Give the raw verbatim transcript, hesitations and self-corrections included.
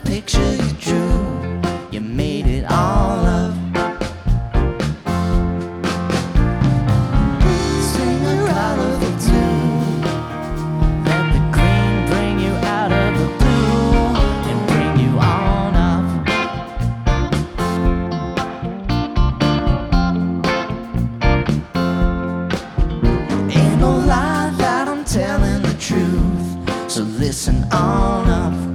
picture you drew, you made it all up. Sing a colorful tune, let the green bring you out of the blue and bring you on up. Ain't no lie that I'm telling the truth, so listen on up.